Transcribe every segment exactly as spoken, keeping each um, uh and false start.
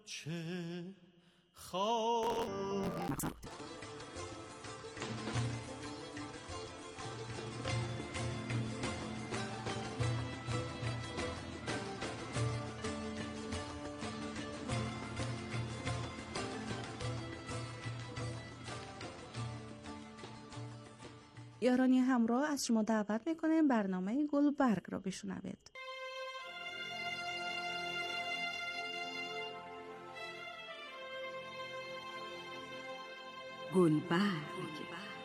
چه خواهی. یارانی همراه از شما دعوت میکنیم برنامه گلبرگ را بشنوید. گلبرگ.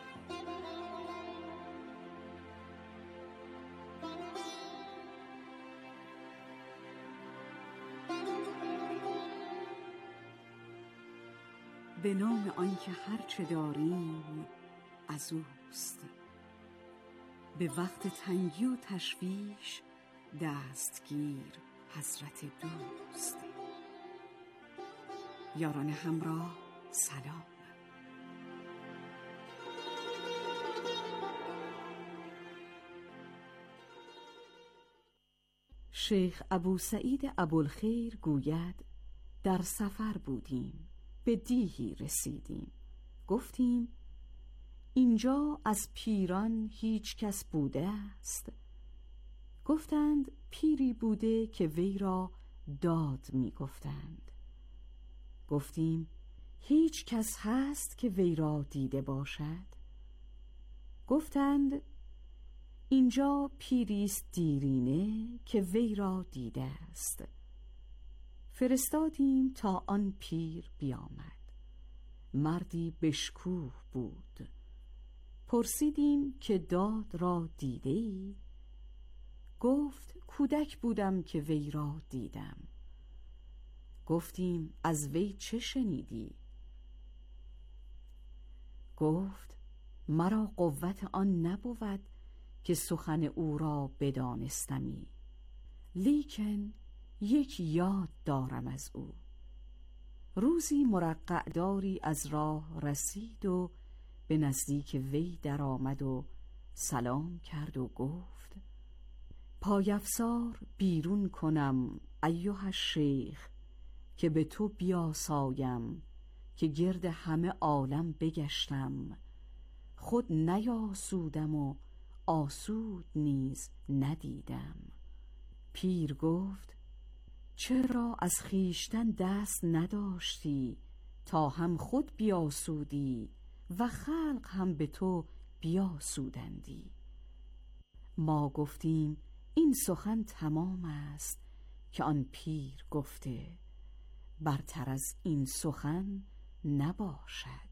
به نام آنکه هرچه داریم از اوست، به وقت تنگی و تشویش دستگیر حضرت دوست. یاران همراه سلام. شیخ ابوسعید ابوالخیر گوید در سفر بودیم، به دیهی رسیدیم. گفتیم اینجا از پیران هیچ کس بوده است؟ گفتند پیری بوده که وی را داد می گفتند. گفتیم هیچ کس هست که وی را دیده باشد؟ گفتند اینجا پیریست دیرینه که وی را دیده است. فرستادیم تا آن پیر بیامد. مردی بشکوه بود. پرسیدیم که داد را دیده ای؟ گفت کودک بودم که وی را دیدم. گفتیم از وی چه شنیدی؟ گفت مرا قوت آن نبود که سخن او را بدانستمی، لیکن یک یاد دارم از او. روزی مرقع داری از راه رسید و به نزدیک وی در آمد و سلام کرد و گفت پایفزار بیرون کنم ایها الشیخ که به تو بیاسایم که گرد همه عالم بگشتم، خود نیاسودم و آسود نیز ندیدم. پیر گفت چرا از خیشتن دست نداشتی تا هم خود بیاسودی و خلق هم به تو بیاسودندی؟ ما گفتیم این سخن تمام است که آن پیر گفته، برتر از این سخن نباشد.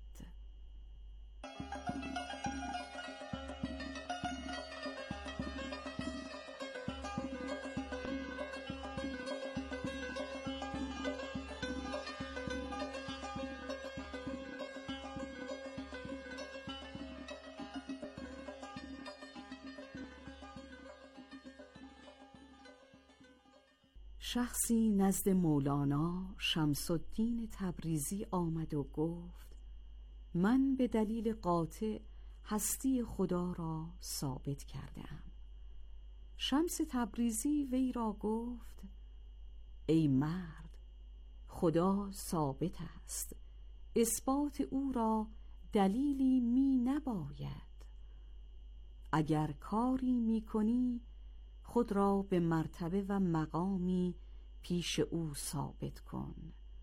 شخصی نزد مولانا شمس الدین تبریزی آمد و گفت من به دلیل قاطع هستی خدا را ثابت کردم. شمس تبریزی وی را گفت ای مرد، خدا ثابت است، اثبات او را دلیلی می نباید. اگر کاری می کنی خود را به مرتبه و مقامی پیش او ثابت کن،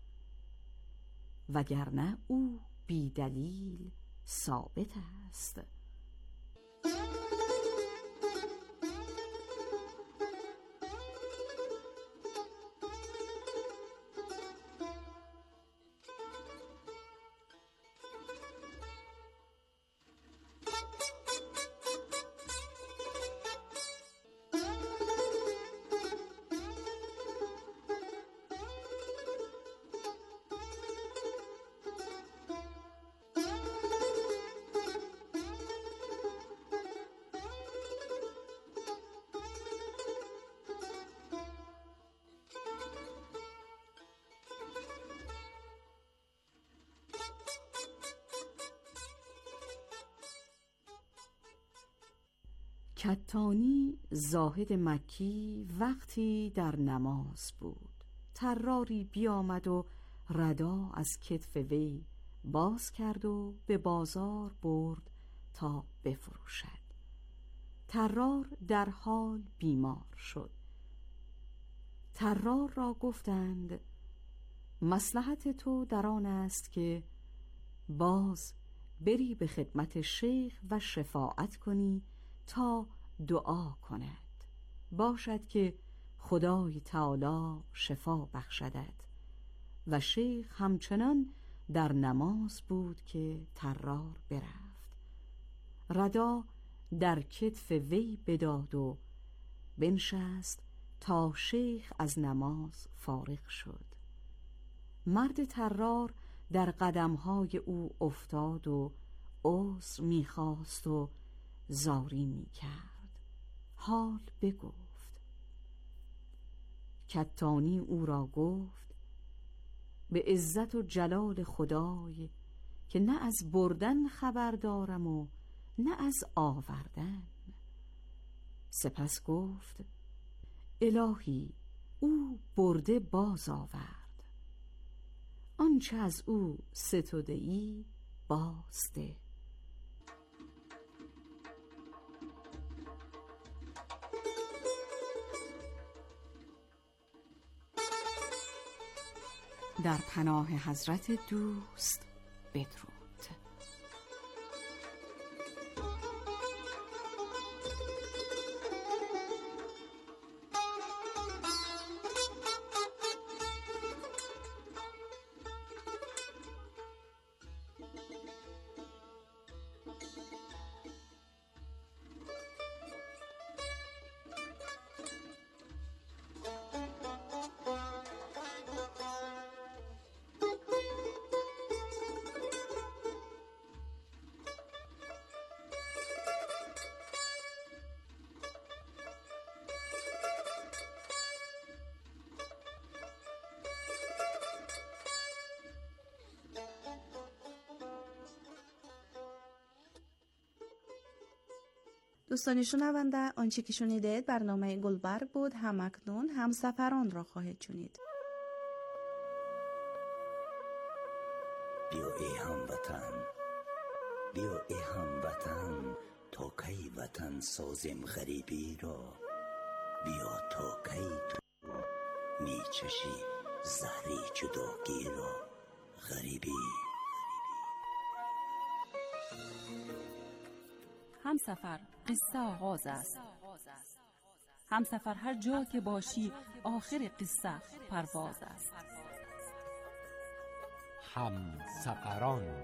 وگرنه او بی دلیل ثابت است. کتانی زاهد مکی وقتی در نماز بود، طراری بیامد و ردا از کتف وی باز کرد و به بازار برد تا بفروشد. طرار در حال بیمار شد. طرار را گفتند مصلحت تو در آن است که باز بری به خدمت شیخ و شفاعت کنی تا دعا کند، باشد که خدای تعالی شفا بخشدت. و شیخ همچنان در نماز بود که طرار برفت. ردا در کتف وی بداد و بنشست تا شیخ از نماز فارغ شد. مرد طرار در قدمهای او افتاد و عذر می‌خواست و زاری می‌کرد. حال بگفت. کتانی او را گفت به عزت و جلال خدای که نه از بردن خبر دارم و نه از آوردن. سپس گفت الهی او برده باز آورد، آنچه از او ستوده ای بازده. در پناه حضرت دوست بدرود. دوستان شنونده، آنچه که شنیدید برنامه گلبرگ بود. هم اکنون همسفران را خواهید شنید. بیا ای هموطن، بیا ای هموطن، تا کی وطن سازیم غریبی را. بیا تا کی تو می چشی زهری جداگی را. غریبی همسفر قصه آغاز است. همسفر هر جا که باشی آخر قصه پرواز است. همسفران.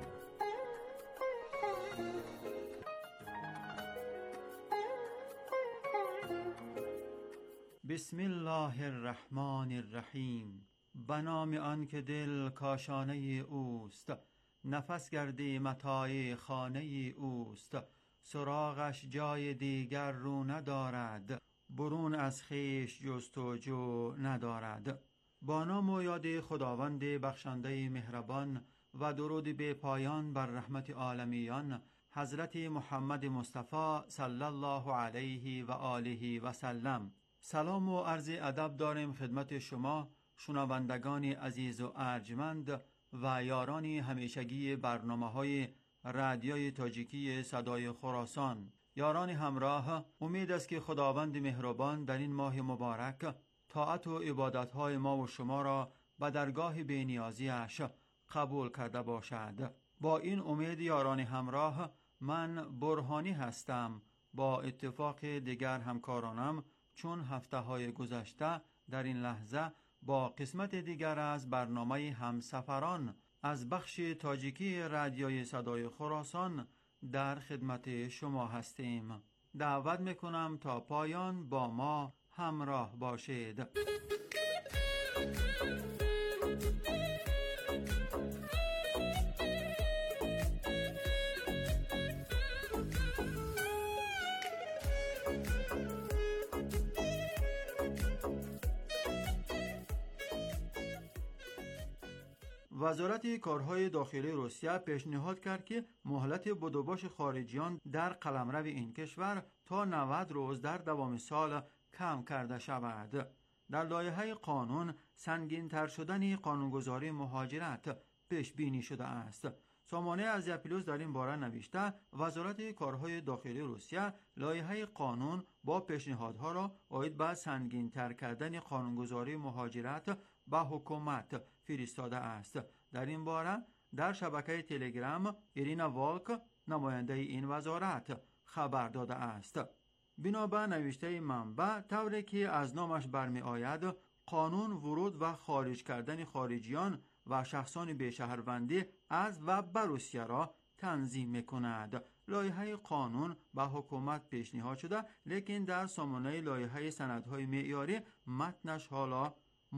بسم الله الرحمن الرحیم. به نام آن که دل کاشانه اوست، نفس گردی متاع خانه اوست. سراغش جای دیگر رو ندارد، برون از خویش جستجو ندارد. با نام و یاد خداوند بخشنده مهربان و درود به پایان بر رحمت عالمیان حضرت محمد مصطفی صلی الله علیه و آله و سلم. سلام و عرض ادب داریم خدمت شما شنوندگان عزیز و ارجمند و یاران همیشگی برنامه‌های رادیوی تاجیکی صدای خراسان. یاران همراه، امید است که خداوند مهربان در این ماه مبارک طاعت و عبادت‌های ما و شما را به درگاه بی‌نیازی‌اش قبول کرده باشد. با این امید یاران همراه، من برهانی هستم. با اتفاق دیگر همکارانم چون هفته‌های گذشته در این لحظه با قسمت دیگر از برنامه همسفران از بخش تاجیکی رادیوی صدای خراسان در خدمت شما هستیم. دعوت میکنم تا پایان با ما همراه باشید. وزارت کارهای داخلی روسیه پیشنهاد کرد که مهلت بدوباش خارجیان در قلمرو این کشور تا نود روز در دوام سال کم کرده شود. در لایحه قانون سنگین‌تر شدن قانونگذاری مهاجرت پیش بینی شده است. سامانه ازیپیلوس در این باره نوشته وزارت کارهای داخلی روسیه لایحه قانون با پیشنهادها را عاید به سنگین‌تر کردن قانونگذاری مهاجرت به حکومت فرستاده است. در این باره در شبکه تلگرام ایرینا والک نماینده این وزارت خبر داده است. بنابر نوشته منبع طوری که از نامش برمی آید قانون ورود و خارج کردن خارجیان و شخصان بی‌شهروندی از و به روسیه را تنظیم می‌کند. لایحه قانون به حکومت پیشنهاد شده لیکن در سامانه لایحه سندهای معیاری متنش حالا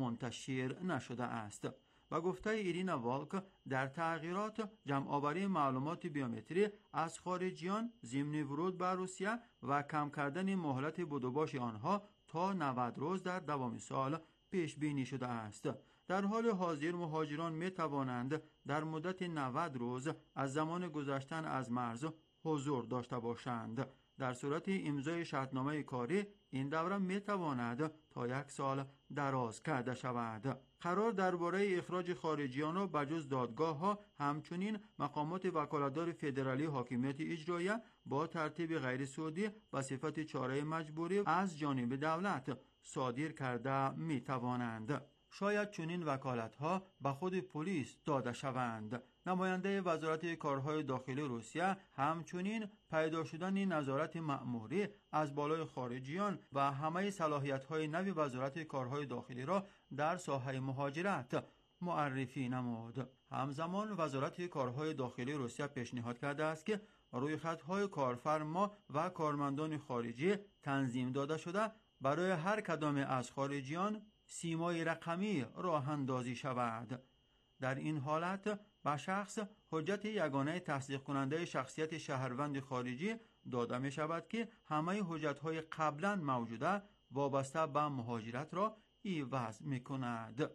منتشر نشده است. و گفته ایرینا والک در تغییرات جمع‌آوری معلومات بیومتری از خارجیان ضمن ورود به روسیه و کم کردن مهلت بدوباش آنها تا نود روز در دوام سال پیش بینی شده است. در حال حاضر مهاجران می توانند در مدت نود روز از زمان گذشتن از مرز حضور داشته باشند. در صورت امضای شرطنامه کاری این دوره می تواند تا یک سال دراز کرده شود. قرار درباره اخراج خارجیان را بجز دادگاه ها همچنین مقامات وکالتدار فدرالی حاکمیت اجراییه با ترتیب غیر سودی به صفت چاره مجبوری از جانب دولت صادر کرده می توانند. شاید چنین وکالت‌ها به خود پلیس داده شوند. نماینده وزارت کارهای داخلی روسیه همچنین پیدا شدن نظارت مأموری از بالای خارجیان و همه صلاحیت‌های نوی وزارت کارهای داخلی را در ساحه مهاجرت معرفی نمود. همزمان وزارت کارهای داخلی روسیه پیشنهاد کرده است که رویخطهای کارفرما و کارمندان خارجی تنظیم داده شده برای هر کدام از خارجیان سیمای رقمی راه اندازی شود. در این حالت به شخص حجت یگانه تصدیق کننده شخصیت شهروند خارجی داده می شود که همه حجت های قبلا موجوده وابسته به مهاجرت را عوض می کند.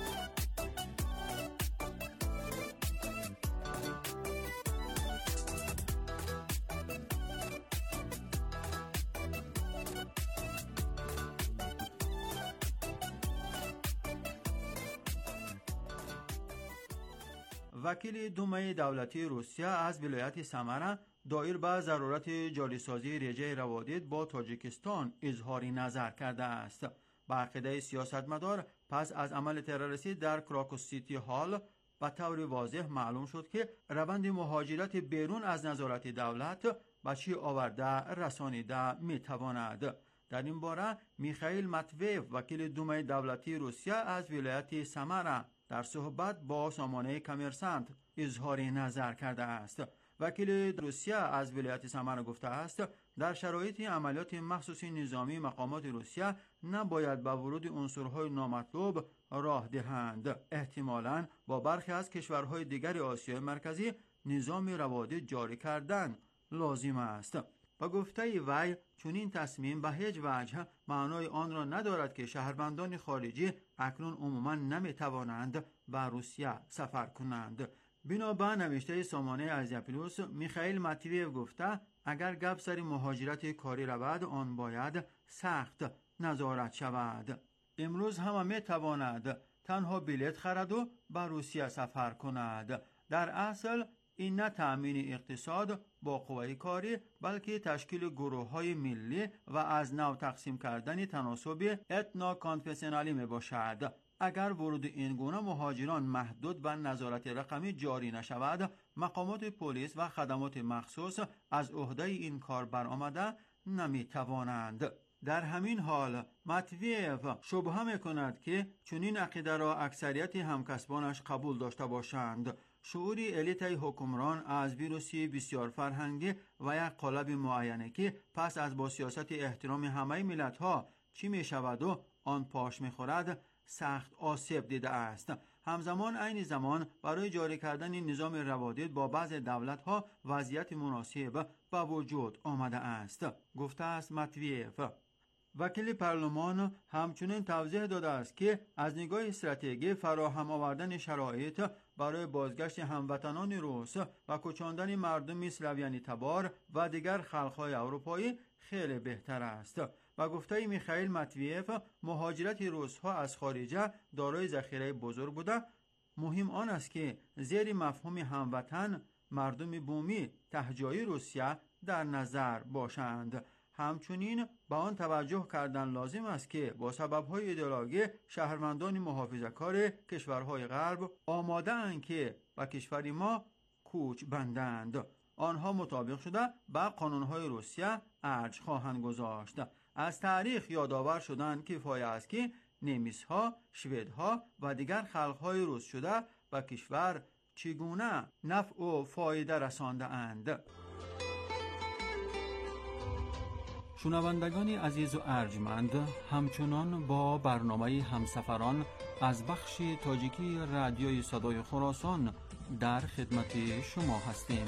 وکیل دومه دولتی روسیه از ولایت سمره دایر به ضرورت جاریسازی رژه روادید با تاجیکستان اظهار نظر کرده است. به عقیده سیاستمدار پس از عمل تروریستی در کراکوس سیتی هال به طور واضح معلوم شد که روند مهاجرت بیرون از نظارت دولت به چی آورده رسانیده می تواند. در این باره میخائیل ماتویف وکیل دومه دولتی روسیه از ولایت سمره در صحبت با سامانه کامرسانت اظهار نظر کرده است. وکیل روسیه از ولایت سمره گفته است در شرایط عملیات مخصوصی نظامی مقامات روسیه نباید به ورود عنصرهای نامطلوب راه دهند. احتمالاً با برخی از کشورهای دیگر آسیای مرکزی نظام روادید جاری کردن لازم است. با گفته وی چنین تصمیم به هیچ وجه معنای آن را ندارد که شهروندان خارجی اکنون عموما نمی توانند به روسیه سفر کنند. بنابر نوشته سامانه ازیپیلوس میخائیل ماتویف گفته اگر گپ سر مهاجرت کاری رود آن باید سخت نظارت شود. امروز همه می تواند تنها بلیط خرد و به روسیه سفر کند. در اصل این نه تأمین اقتصاد با قوه کاری بلکه تشکیل گروه های ملی و از نو تقسیم کردن تناسب اتنا کانفسیونالی می باشد. اگر ورود این گونه مهاجران محدود و نظارت رقمی جاری نشود مقامات پلیس و خدمات مخصوص از عهده این کار برآمده نمی توانند. در همین حال ماتویف شبهه می کند که چنین عقیده را اکثریت همکسبانش قبول داشته باشند. شعور الیت حکمران از ویروسی بسیار فرهنگی و یک قالب معینه که پس از با سیاست احترام همه ملت ها چی می شود و آن پاش می خورد سخت آسیب دیده است. همزمان عین زمان برای جاری کردن نظام روادید با بعض دولت ها وضعیت مناسب به وجود آمده است، گفته است ماتویف. وکیل پارلمان همچنین توضیح داده است که از نگاه استراتژی فراهم آوردن شرایط برای بازگشت هموطنان روس و کوچاندن مردم اسلویانی تبار و دیگر خلق‌های اروپایی خیلی بهتر است. و گفته میخائیل متویف مهاجرت روس‌ها از خارجه دارای ذخیره بزرگ بوده. مهم آن است که زیر مفهوم هموطن مردم بومی تهجای روسیه در نظر باشند. همچنین به آن توجه کردن لازم است که با سبب‌های ایدئولوژی شهروندان محافظه‌کار کشورهای غرب آماده اند که به کشور ما کوچ بندند. آنها مطابق شده به قانون‌های روسیه ارج خواهند گذاشت. از تاریخ یادآور شدن کفایت است که نمیس‌ها، شوئدها و دیگر خلق‌های روس شده به کشور چگونه نفع و فایده رسانده اند. شنوندگان عزیز و ارجمند، همچنان با برنامه همسفران از بخش تاجیکی رادیوی صدای خراسان در خدمت شما هستیم.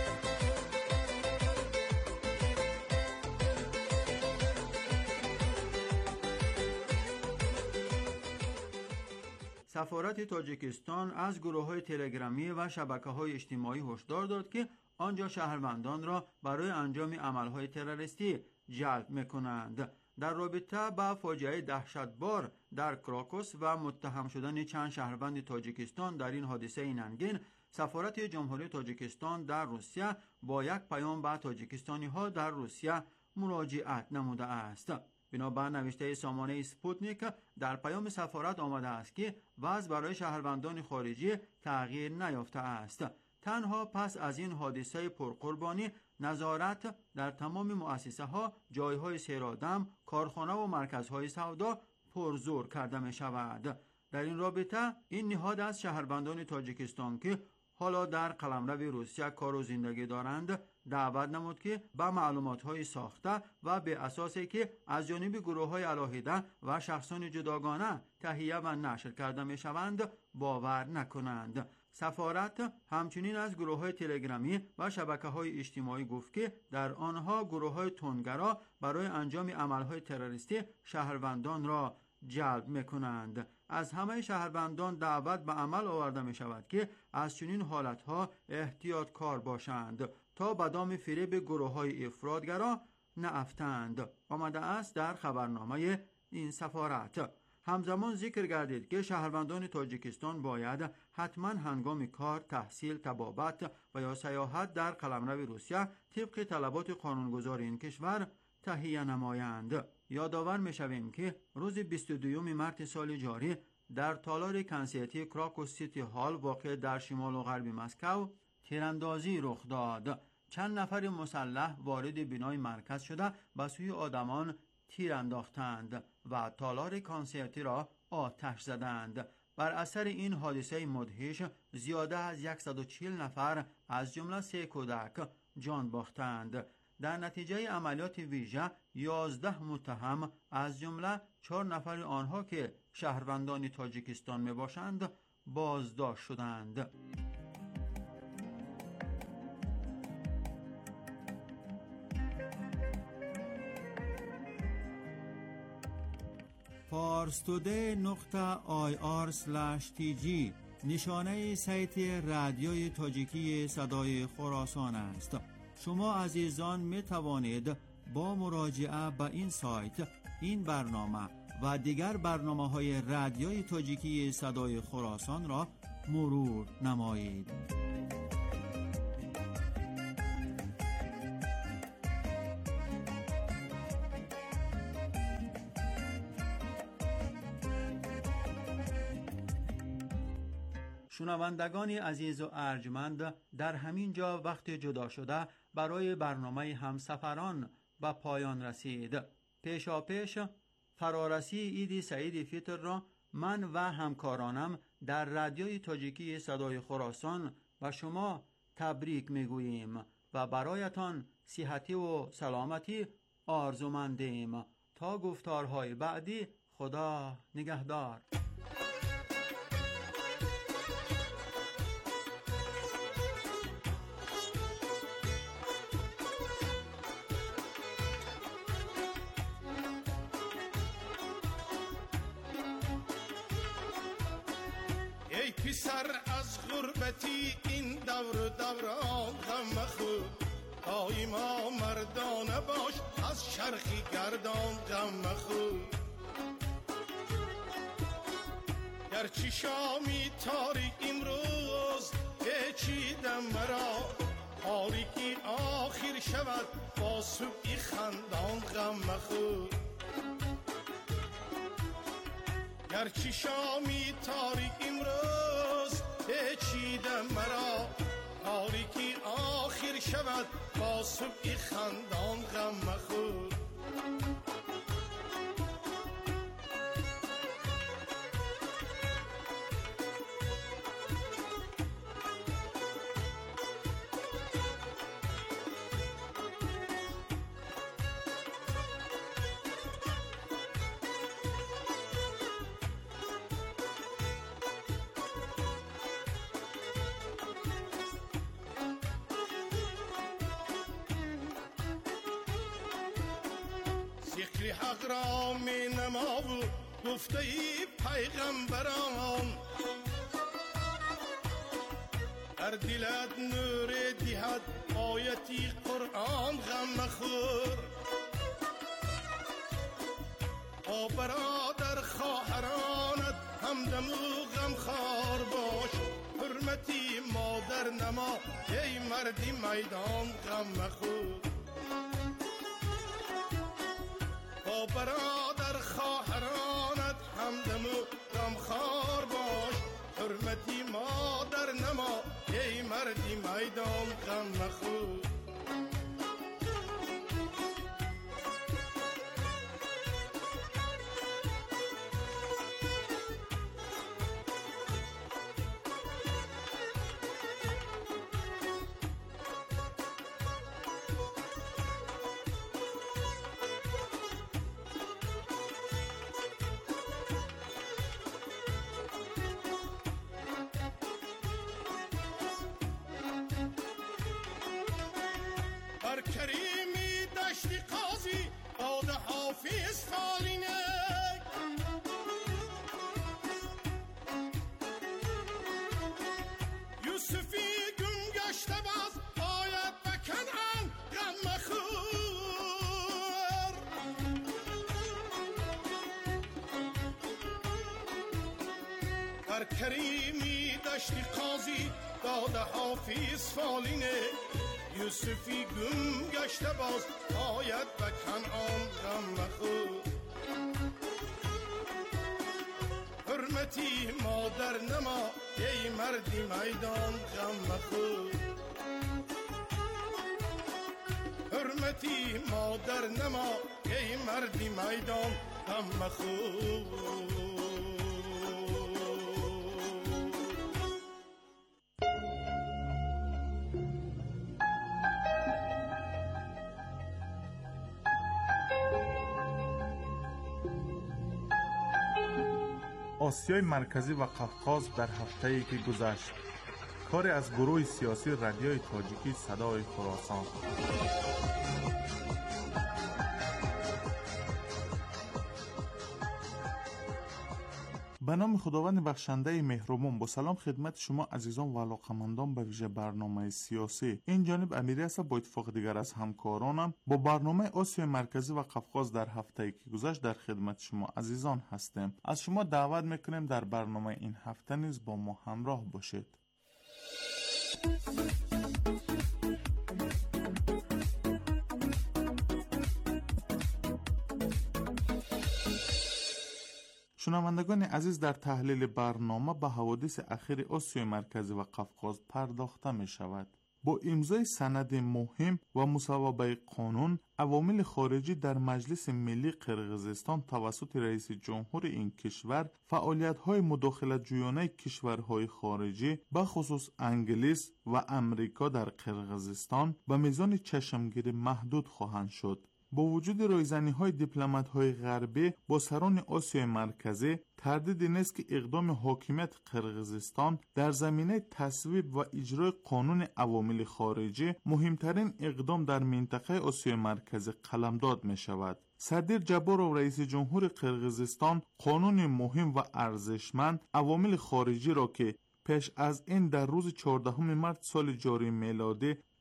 سفارت تاجیکستان از گروه‌های تلگرامی و شبکه‌های اجتماعی هشدار داد که آنجا شهروندان را برای انجام عمل‌های تروریستی جلب می‌کنند. در رابطه با فاجعه دهشتبار در کراکوس و متهم شدن چند شهروند تاجیکستان در این حادثه ننگین، سفارت جمهوری تاجیکستان در روسیه با یک پیام به تاجیکستانی‌ها در روسیه مراجعت نموده است. بنابر نوشته سامانه سپوتنیک در پیام سفارت آمده است که وضع برای شهروندان خارجی تغییر نیافته است. تنها پس از این حادثه پرقربانی نظارت در تمام مؤسسه ها، جایهای سیرآدم، کارخانه و مرکزهای سودا پرزور کرده می شود. در این رابطه این نهاد از شهروندان تاجیکستان که حالا در قلمرو روسیه کار و زندگی دارند دعوت نمود که به معلومات‌های ساخته و به اساسی که از جانب گروه‌های علاهیده و شخصان جداگانه تهیه و نشر کرده می‌شوند باور نکنند. سفارت همچنین از گروه‌های تلگرامی و شبکه‌های اجتماعی گفت که در آنها گروه‌های تندگرا برای انجام عمل‌های تروریستی شهروندان را جلب می‌کنند. از همه شهروندان دعوت به عمل آورده می‌شود که از چنین حالت‌ها احتیاطکار باشند تا به دام فریب گروه‌های افراطگرا نافتند. آمده است در خبرنامه این سفارت. همزمان ذکر گردید که شهروندان تاجیکستان باید حتما هنگام کار، تحصیل، طبابت و یا سیاحت در قلمرو روسیه طبق طلبات قانونگذار این کشور تهیه نمایند. یادآور می‌شویم که روز بیست و دوم مارس سال جاری در تالار کنسرتی کراکوس سیتی هال واقع در شمال و غرب مسکو تیراندازی رخ داد. چند نفر مسلح وارد بنای مرکز شده به سوی آدمان تیر انداختند و تالار کنسرتی را آتش زدند. بر اثر این حادثه مدهش زیاده از صد و چهل نفر از جمله سه کودک جان باختند. در نتیجه عملیات ویژه یازده متهم از جمله چهار نفر آنها که شهروندان تاجیکستان می باشند بازداشت شدند. پارستوده نقطه آی آر اسلش تی جی نشانه سایت رادیوی تاجیکی صدای خراسان است. شما عزیزان می توانید با مراجعه به این سایت این برنامه و دیگر برنامه های رادیوی تاجیکی صدای خراسان را مرور نمایید. شنوندگان عزیز و ارجمند، در همین جا وقت جدا شده برای برنامه همسفران به پایان رسید. پیشا پیش فرارسی عید سعید فطر را من و همکارانم در رادیوی تاجیکی صدای خراسان و شما تبریک میگوییم و برایتان صحتی و سلامتی آرزومندیم. تا گفتارهای بعدی، خدا نگهدار. ای پسر از غربتی این دور دوران غم مخور، دایما مردانه باش، از شرخی گردان غم مخور. گرچه شامی تاریک امروز پیچیدم مرا، تاریکی آخر شود با صبحی خندان غم مخور. گرچه شامی تاریک امروز پیچیدم مرا، تاریکی آخر شود با صبحی خندان غم مخور. ذکر حق را می نما و گفته ای پیغمبران، در دلت نور دهد آیتی قرآن غم مخور. با برادر خواهرانت همدم و غمخوار باش، حرمتی مادر نما ای مردی میدان غم مخور. با برادر خواهرانت همدم و غمخوار باش، حرمتی مادر نما ای مردی میدان غم مخور. بر کریمی دشتی قاضی داد حافظ فالینه، یوسفی گم گشته باز باید به کنعان غم مخور. بر کریمی دشتی قاضی داد حافظ فالینه، یوسفی گم گشته باز باید به کنعان غم مخور. حرمتی مادر نما ای مردی میدان غم مخور. حرمتی مادر نما ای مردی میدان غم مخور. آسیای مرکزی و قفقاز در هفته‌ای که گذشت. کاری از گروه سیاسی رادیوی تاجیکی صدای خراسان. به نام خداوند بخشنده مهربان، با سلام خدمت شما عزیزان و علاقمندان به ویژه برنامه سیاسی. این جانب امیری است، با اتفاق دیگر از همکارانم با برنامه آسیای مرکزی و قفقاز در هفته‌ای که گذشت در خدمت شما عزیزان هستیم. از شما دعوت میکنیم در برنامه این هفته نیز با ما همراه باشید. شنوندگان عزیز، در تحلیل برنامه به حوادث اخیر آسیای مرکزی و قفقاز پرداخته می شود. با امضای سند مهم و مصوبه قانون، عوامل خارجی در مجلس ملی قرقیزستان توسط رئیس جمهور این کشور فعالیت‌های مداخلت جویانه کشورهای خارجی به خصوص انگلیس و امریکا در قرقیزستان به میزان چشمگیر محدود خواهند شد. با وجود رایزنی‌های دیپلمات‌های غربی با سران آسیای مرکزی، تردیدی نیست که اقدام حاکمیت قرقیزستان در زمینه تصویب و اجرای قانون عوامل خارجی مهمترین اقدام در منطقه آسیای مرکزی قلمداد می شود. صدر جبارov رئیس جمهور قرقیزستان قانون مهم و ارزشمند عوامل خارجی را که پیش از این در روز چهاردهم مارس سال جاری میلادی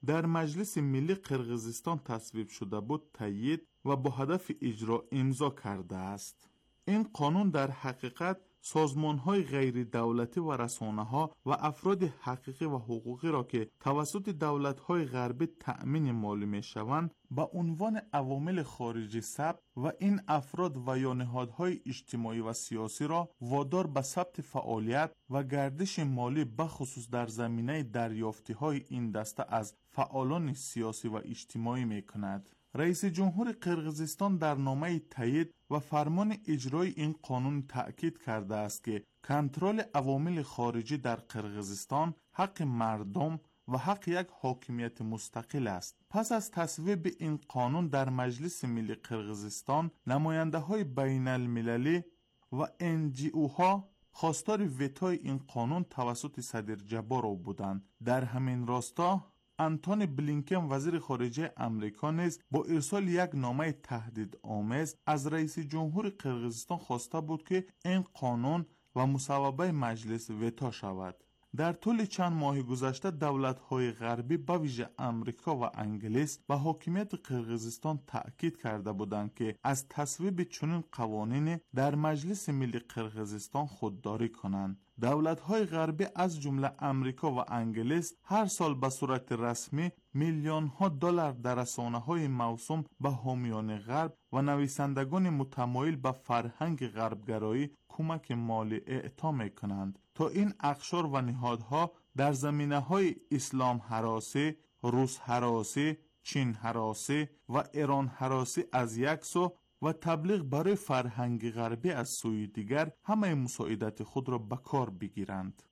در مجلس ملی قرقیزستان تصویب شده بود تایید و با هدف اجرا امضا کرده است. این قانون در حقیقت سازمان‌های غیر دولتی و رسانه‌ها و افراد حقیقی و حقوقی را که توسط دولت‌های غربی تأمین مالی می‌شوند با عنوان عوامل خارجی ثبت و این افراد و یا نهادهای اجتماعی و سیاسی را وادار به ثبت فعالیت و گردش مالی بخصوص در زمینه دریافتی‌های این دسته از فعالان سیاسی و اجتماعی می‌کند. رئیس جمهور قرقیزستان در نامه تایید و فرمان اجرای این قانون تأکید کرده است که کنترل عوامل خارجی در قرقیزستان حق مردم و حق یک حاکمیت مستقل است. پس از تصویب این قانون در مجلس ملی قرقیزستان، نماینده های بین المللی و ان جی او ها خواستار ویتوی این قانون توسط صدر جبارو بودند. در همین راستا انتونی بلینکن وزیر خارجه امریکا نیز با ارسال یک نامه تهدید آمیز از رئیس جمهور قرقیزستان خواسته بود که این قانون و مصوبه مجلس ویتو شود. در طول چند ماه گذشته دولت‌های غربی به ویژه امریکا و انگلیس به حاکمیت قرقیزستان تأکید کرده بودند که از تصویب چنین قوانین در مجلس ملی قرقیزستان خودداری کنند. دولت‌های غربی از جمله امریکا و انگلیس هر سال به صورت رسمی میلیون‌ها دلار در رسانه‌های موسوم به حامیان غرب و نویسندگان متمایل به فرهنگ غربگرایی کمک مالی اعطا می‌کنند تا این اقشار و نهادها در زمینه‌های اسلام هراسی، روس هراسی، چین هراسی و ایران هراسی از یک سو و تبلیغ برای فرهنگ غربی از سوی دیگر همه مساعدت خود را به کار بگیرند.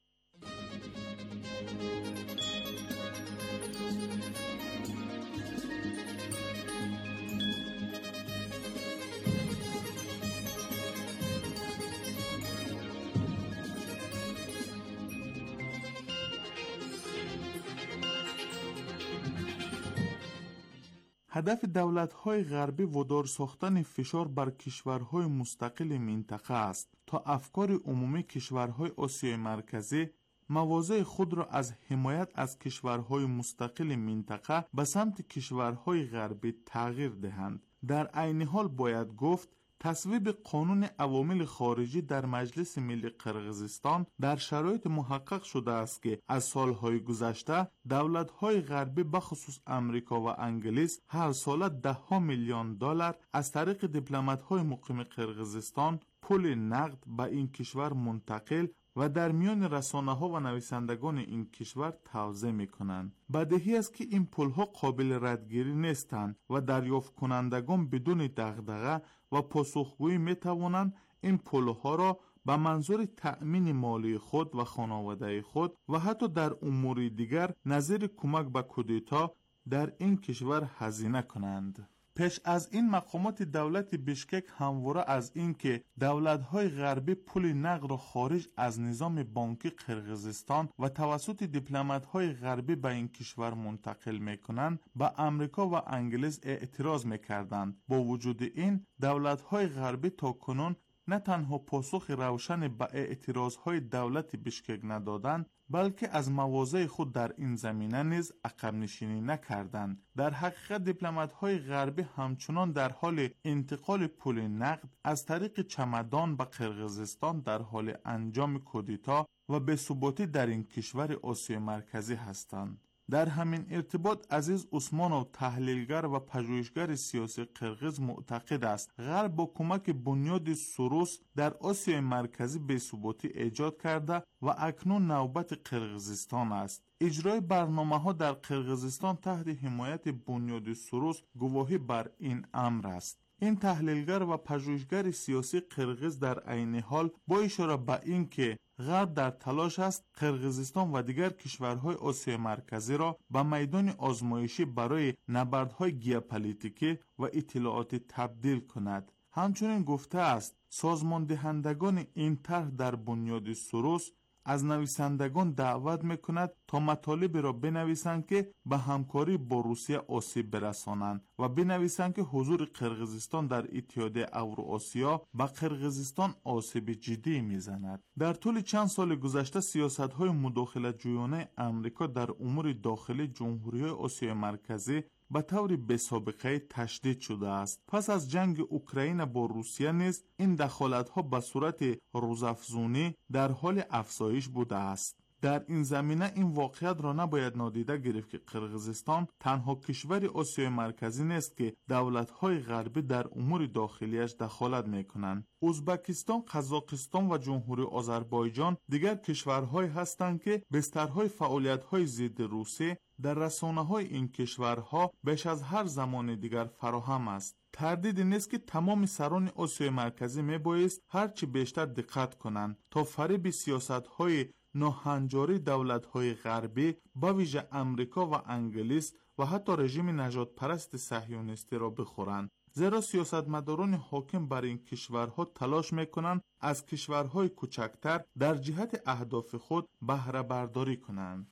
هدف دولت‌های غربی وادار ساختن فشار بر کشورهای مستقل منطقه است تا افکار عمومی کشورهای آسیای مرکزی مواضع خود را از حمایت از کشورهای مستقل منطقه به سمت کشورهای غربی تغییر دهند. در عین حال باید گفت تصویب قانون عوامل خارجی در مجلس ملی قرقیزستان در شرایط محقق شده است که از سالهای گذشته دولت‌های غربی بخصوص امریکا و انگلیس هر ساله ده ها میلیون دلار از طریق دیپلمات‌های مقیم قرقیزستان پول نقد به این کشور منتقل و در میان رسانه‌ها و نویسندگان این کشور توزیع می‌کنند. بدیهی است که این پول‌ها قابل ردگیری نیستند و دریافت کنندگان بدون دغدغه و پاسخگویی می‌توانند این پول‌ها را به منظور تأمین مالی خود و خانواده خود و حتی در امور دیگر نظیر کمک به کودتا در این کشور هزینه کنند. پیش از این مقامات دولت بشکک همواره از این که دولت‌های غربی پول نقد را خارج از نظام بانکی قرقیزستان و توسط دیپلمات‌های غربی به این کشور منتقل می‌کنند به امریکا و انگلیس اعتراض می‌کردند. با وجود این دولت‌های غربی تاکنون نه تنها پاسخ روشن به اعتراض‌های دولت بشکک ندادند بلکه از مواضع خود در این زمینه نیز عقب نشینی نکردند. در حقیقت دیپلمات‌های غربی همچنان در حال انتقال پول نقد از طریق چمدان به قرقیزستان در حال انجام کودتا و بی‌ثباتی در این کشور آسیای مرکزی هستند. در همین ارتباط عزیز عثمانov تحلیلگر و پژوهشگر سیاسی قرقیز معتقد است غرب با کمک بنیاد سروس در آسیای مرکزی بی‌ثباتی ایجاد کرده و اکنون نوبت قرقیزستان است. اجرای برنامه‌ها در قرقیزستان تحت حمایت بنیاد سروس گواهی بر این امر است. این تحلیلگر و پژوهشگر سیاسی قرقیز در عین حال با اشاره به این که غرب در تلاش است قرقیزستان و دیگر کشورهای آسیای مرکزی را به میدان آزمایشی برای نبردهای ژئوپلیتیکی و اطلاعاتی تبدیل کند. همچنین گفته است سازمان دهندگان این طرح در بنیاد سروس از نویسندگان دعوت میکند تا مطالبی را بنویسند که به همکاری با روسیه آسیب برسانند و بنویسند که حضور قرقیزستان در اتحادیه اوراسیا به قرقیزستان آسیب جدی میزند. در طول چند سال گذشته سیاست‌های مداخلت جویانه امریکا در امور داخلی جمهوری‌های آسیای مرکزی به طور بی‌سابقه تشدید شده است. پس از جنگ اوکراین با روسیه نیز این دخالت‌ها به صورت روزافزونی در حال افزایش بوده است. در این زمینه این واقعیت را نباید نادیده گرفت که قرقیزستان تنها کشور آسیای مرکزی نیست که دولت‌های غربی در امور داخلیش دخالت می‌کنند. ازبکستان، قزاقستان و جمهوری آذربایجان دیگر کشورهایی هستند که بسترهای فعالیت‌های ضد روسیه در رسانه‌های این کشورها بیش از هر زمان دیگر فراهم است. تردیدی نیست که تمام سران آسیای مرکزی میبایست هرچی بیشتر دقت کنند تا فریب سیاست‌های ناهنجاری دولت‌های غربی با ویژه امریکا و انگلیس و حتی رژیم نژاد پرست صهیونیستی را بخورند. زیرا سیاستمداران حاکم بر این کشورها تلاش میکنند از کشورهای کوچکتر در جهت اهداف خود بهره برداری کنند.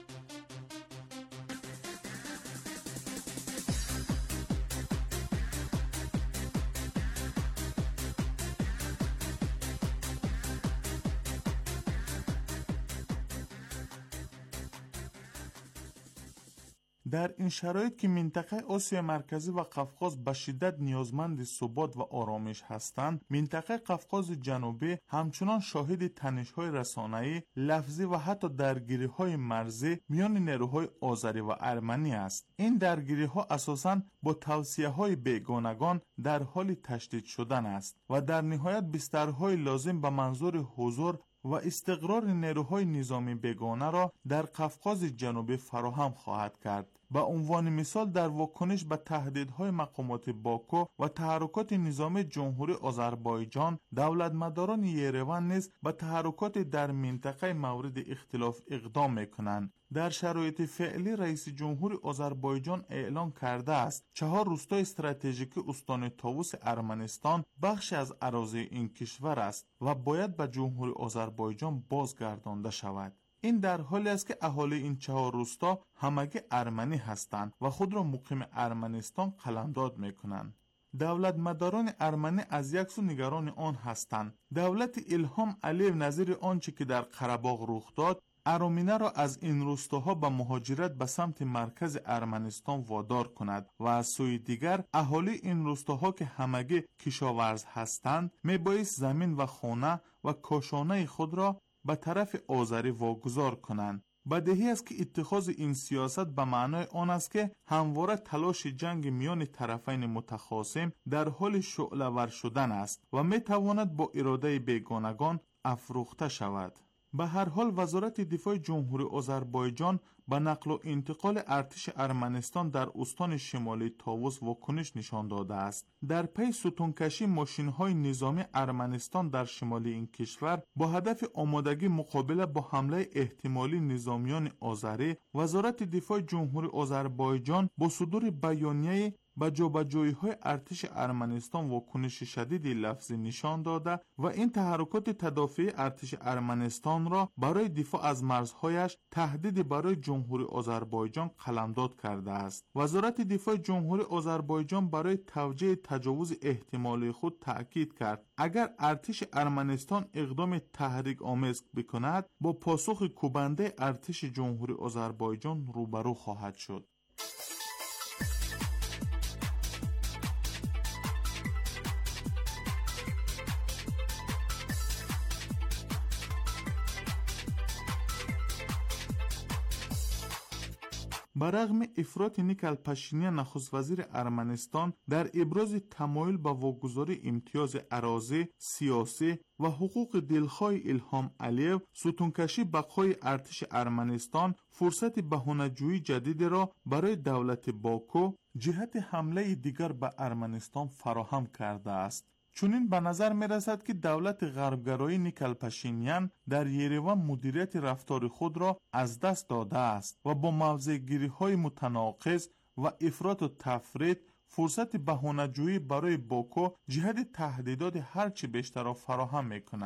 در این شرایط که منطقه آسیای مرکزی و قفقاز به شدت نیازمند ثبات و آرامش هستند، منطقه قفقاز جنوبی همچنان شاهد تنش‌های رسانه‌ای، لفظی و حتی درگیری‌های مرزی میان نیروهای آذری و ارمنی است. این درگیری‌ها اساساً با توصیه‌های بیگانگان در حال تشدید شدن است و در نهایت بسترهای لازم به منظور حضور و استقرار نیروهای نظامی بیگانه را در قفقاز جنوبی فراهم خواهد کرد. به عنوان مثال در واکنش به تهدیدهای مقامات باکو و تحرکات نظامی جمهوری آذربایجان، دولتمداران یریوان نیز به تحرکات در منطقه مورد اختلاف اقدام میکنند. در شرایط فعلی رئیس جمهور آذربایجان اعلام کرده است چهار روستای استراتژیک استان طاووس ارمنستان بخش از اراضی این کشور است و باید به جمهوری آذربایجان بازگردانده شود. این در حالی است که اهالی این چهار روستا همگی ارمنی هستند و خود را مقیم ارمنستان قلمداد میکنند. دولت مداران ارمنی از یک سو نگران آن هستند دولت الهام علیو نظیر آنچه که در قره‌باغ رخ داد ارامنه را از این روستاها به مهاجرت به سمت مرکز ارمنستان وادار کند و از سوی دیگر اهالی این روستاها که همگی کشاورز هستند میبایست زمین و خانه و کاشانه خود را به طرف آذری واگذار کنند. بدیهی است که اتخاذ این سیاست به معنای آن است که همواره تلاش جنگ میان طرفین متخاصم در حال شعله‌ور شدن است و میتواند با اراده بیگانگان افروخته شود. به هر حال وزارت دفاع جمهوری آذربایجان به نقل و انتقال ارتش ارمنستان در استان شمالی طاووس واکنش نشان داده است. در پی ستونکشی ماشین‌های نظامی ارمنستان در شمالی این کشور با هدف آمادگی مقابله با حمله احتمالی نظامیان آذری، وزارت دفاع جمهوری آذربایجان با صدور بیانیه با جابجایی‌های ارتش ارمنستان واکنش شدید لفظی نشان داده و این تحرکات تدافعی ارتش ارمنستان را برای دفاع از مرزهایش تهدید برای جمهوری آذربایجان قلمداد کرده است. وزارت دفاع جمهوری آذربایجان برای توجیه تجاوز احتمالی خود تأکید کرد اگر ارتش ارمنستان اقدام تحریک آمیز بکند با پاسخ کوبنده ارتش جمهوری آذربایجان روبرو خواهد شد. برغم افراط نیکل پاشینیان نخست وزیر ارمنستان در ابراز تمایل به واگذاری امتیاز اراضی، سیاسی و حقوق دلخواه الهام علیو، ستونکشی بقای ارتش ارمنستان فرصت بهانه‌جویی جدیدی را برای دولت باکو جهت حمله دیگر به ارمنستان فراهم کرده است. چونین به نظر می رسد که دولت غربگرایی نیکل پاشینیان در یریوان مدیریت رفتار خود را از دست داده است و با موضع‌گیری های متناقض و افراط و تفرید فرصت بهانه‌جویی برای باکو جهت تهدیدات هرچی بیشتر را فراهم می کند.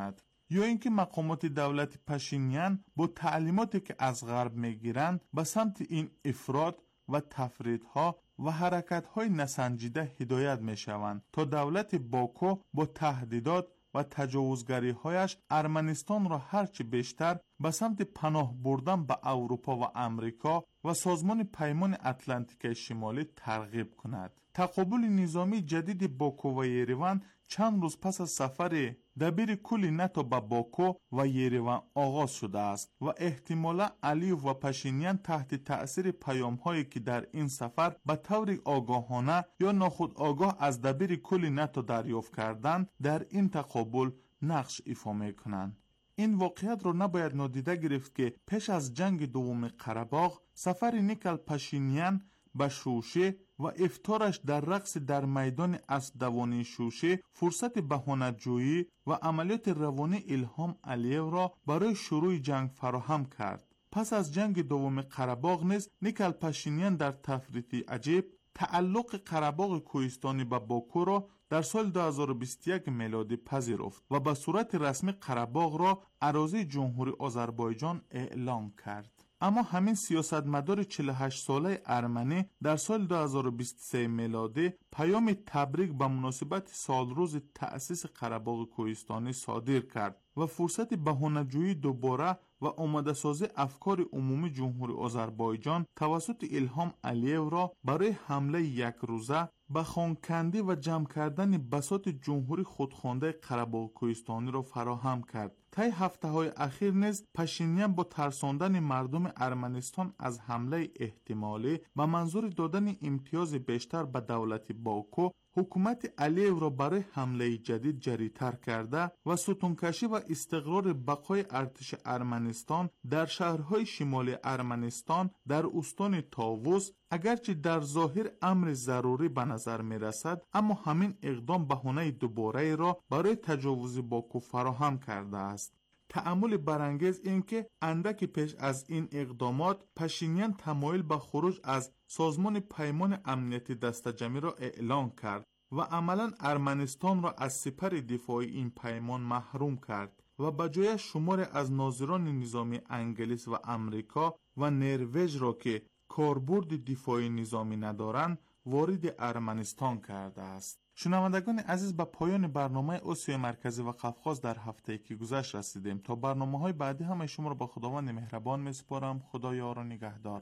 یا اینکه مقامات دولت پاشینیان با تعلیماتی که از غرب میگیرند به سمت این افراط و تفریطها و حرکت‌های نسنجیده هدایت می‌شوند تا دولت باکو با تهدیدات و تجاوزگری‌هایش ارمنستان را هرچی بیشتر به سمت پناه بردن به اروپا و امریکا و سازمان پیمان اتلانتیک شمالی ترغیب کند. تقابل نظامی جدید باکو و یریوان چند روز پس از سفر دبیر کل ناتو به باکو و یریوان آغاز شده است و احتمالا علیوف و پاشینیان تحت تأثیر پیام‌هایی که در این سفر به طور آگاهانه یا ناخودآگاه از دبیر کل ناتو دریافت کردند در این تقابل نقش ایفا می‌کنند. این واقعیت را نباید نادیده گرفت که پیش از جنگ دوم قره‌باغ سفر نیکل پاشینیان به شوشه و افطارش در رقص در میدان اسبدوانی شوشه فرصت بهانه‌جویی و عملیات روانی الهام علیو را برای شروع جنگ فراهم کرد. پس از جنگ دوم قره‌باغ نیز نیکل پاشینیان در تفریطی عجیب تعلق قره‌باغ کوهستانی به باکو را در سال دو هزار و بیست و یک میلادی پذیرفت و به صورت رسمی قره‌باغ را اراضی جمهوری آذربایجان اعلام کرد. اما همین سیاستمدار چهل و هشت ساله ارمنی در سال دو هزار و بیست و سه میلادی پیام تبریک به مناسبت سالروز تأسیس قره‌باغ کوهستانی صادر کرد و فرصت بهانه‌جویی دوباره و آماده سازی افکار عمومی جمهوری آذربایجان توسط الهام علیو را برای حمله یک روزه به خانکندی و جمع کردن بساط جمهوری خودخوانده قره‌باغ کوهستانی را فراهم کرد. طی هفته‌های اخیر نیز پاشینیان با ترساندن مردم ارمنستان از حمله احتمالی به منظور دادن امتیاز بیشتر به دولت باکو حکومت علیو را برای حمله جدید جری‌تر کرده و ستونکشی و استقرار بقای ارتش ارمنستان در شهرهای شمالی ارمنستان در استان تاووس اگرچه در ظاهر امر ضروری به نظر می رسد، اما همین اقدام بهانه دوباره را برای تجاوز باکو فراهم کرده است. تأمل برانگیز این که اندکی پیش از این اقدامات پاشینیان تمایل به خروج از سازمان پیمان امنیتی دستجمعی را اعلان کرد و عملاً ارمنستان را از سپر دفاعی این پیمان محروم کرد و به جای شمار از ناظران نظامی انگلیس و امریکا و نروژ را که کاربرد دفاعی نظامی ندارند وارد ارمنستان کرده است. شنوندگان عزیز، به پایان برنامه آسیای مرکزی و قفقاز در هفته که گذشت رسیدیم. تا برنامه‌های بعدی همه شما را به خداوند مهربان می‌سپارم. خدا یار و نگهدار.